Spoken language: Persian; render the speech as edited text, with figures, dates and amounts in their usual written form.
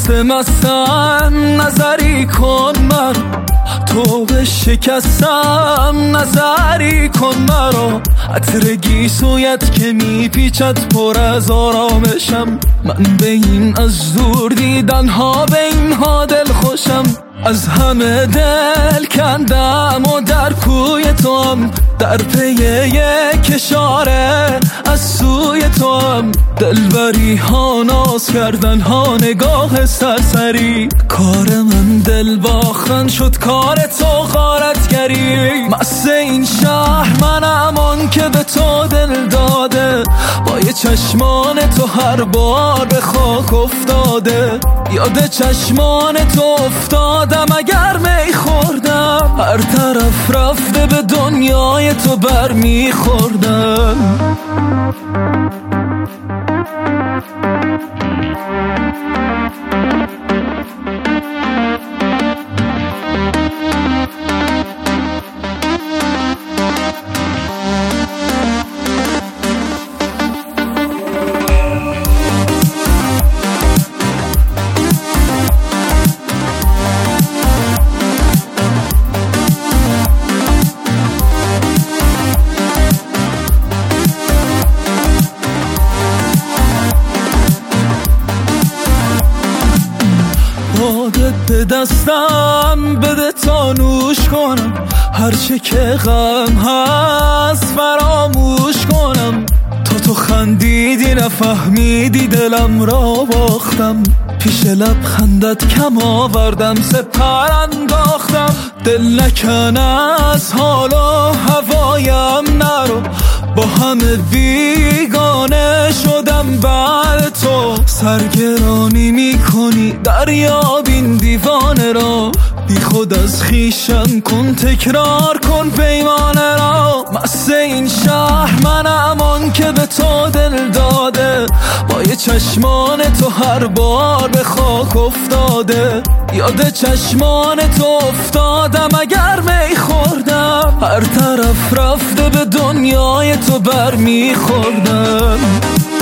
مستم نظری کن من تو به شکستم نظری کن مرا عطر گیسویت که میپیچد پر از آرامشم من به این از دور دیدن ها به این ها دل خوشم از همه دل کندم و در کوی تو هم در پی یک اشاره از سوی تو هم دلبری ها ناز کردن ها نگاه سرسری کار من دل باختن شد کار تو غارتگری مست این شهر منم آن که به تو دل داده با یه چشمان تو هر بار به خاک افتاده یاد چشمان تو افتادم اگر می خوردم هر طرف رفته به دنیای تو بر می خوردم به دستم بده تا نوش کنم هرچه که غم هست فراموش کنم تو خندیدی نفهمیدی دلم را باختم پیش لبخندت کم آوردم سپر انداختم دل نکن از حال و هوایم نرو با همه بیگانه شدم بعد تو سرگرانی میکنی دریابین دیوانه را بی خود از خیشم کن تکرار کن پیمانه را مست این شهر منم آن که به تو دل داده با یه چشمان تو هر بار به خاک افتاده یاد چشمان تو افتادم اگر می خوردم هر طرف رفته به دنیای تو بر می خوردم